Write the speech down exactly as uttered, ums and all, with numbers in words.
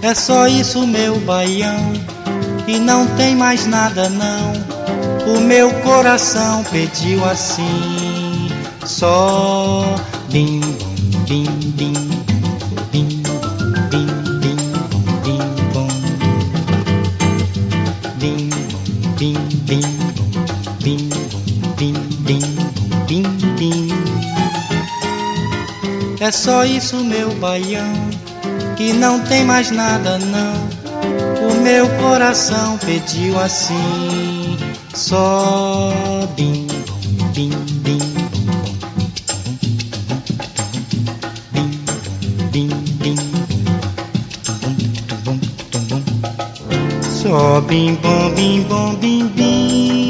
É só isso, meu baião, e não tem mais nada não. O meu coração pediu assim, só bim bim bim bim bim bim bim bom, bim bim bim bim bim bim bim bim. É só isso, meu baião, que não tem mais nada não. O meu coração pediu assim, só bim bim bim bim bim, só bim bom bim bom bim bim.